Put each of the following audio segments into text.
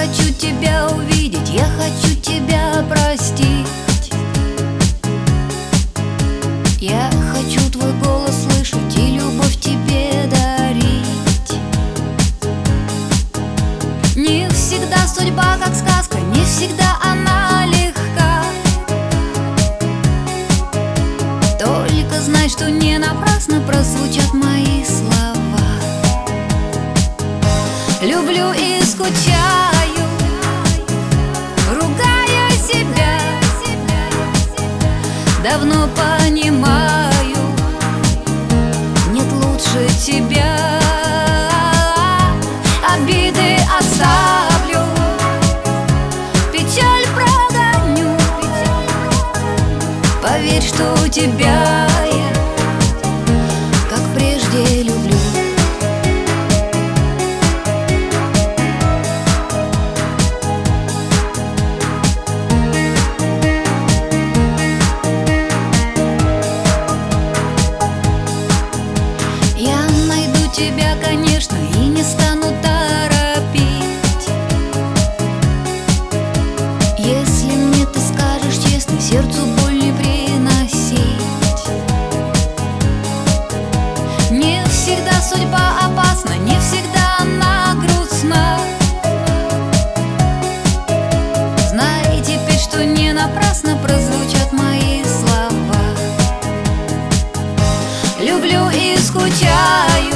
хочу тебя увидеть, я хочу тебя простить. Я хочу твой голос слышать и любовь тебе дарить. Не всегда судьба как сказка, не всегда она легка. Только знай, что не напрасно прозвучат мои слова. Люблю и скучаю, ругаю себя. Давно понимаю, нет лучше тебя. Обиды оставлю, печаль прогоню. Поверь, что у тебя я, как прежде, люблю. Я найду тебя, конечно, и не стану торопить. Если мне ты скажешь честно, сердцу боль не приносить. Не всегда судьба опасна, не всегда она грустна. Знай теперь, что не напрасно прозвучат мои слова. Люблю и скучаю,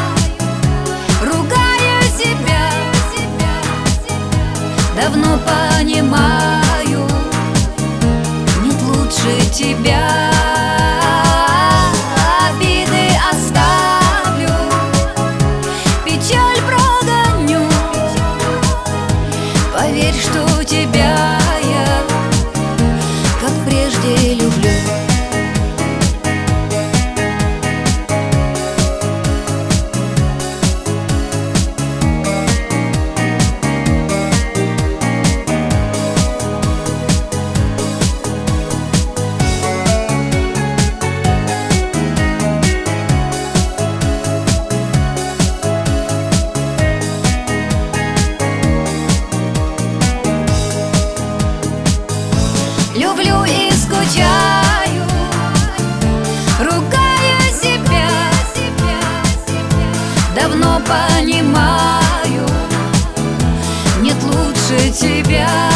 ругаю себя. Давно понимаю, нет лучше тебя. Обиды оставлю, печаль прогоню. Поверь, что у тебя я, как прежде, люблю. Люблю и скучаю, ругаю себя. Давно понимаю, нет лучше тебя.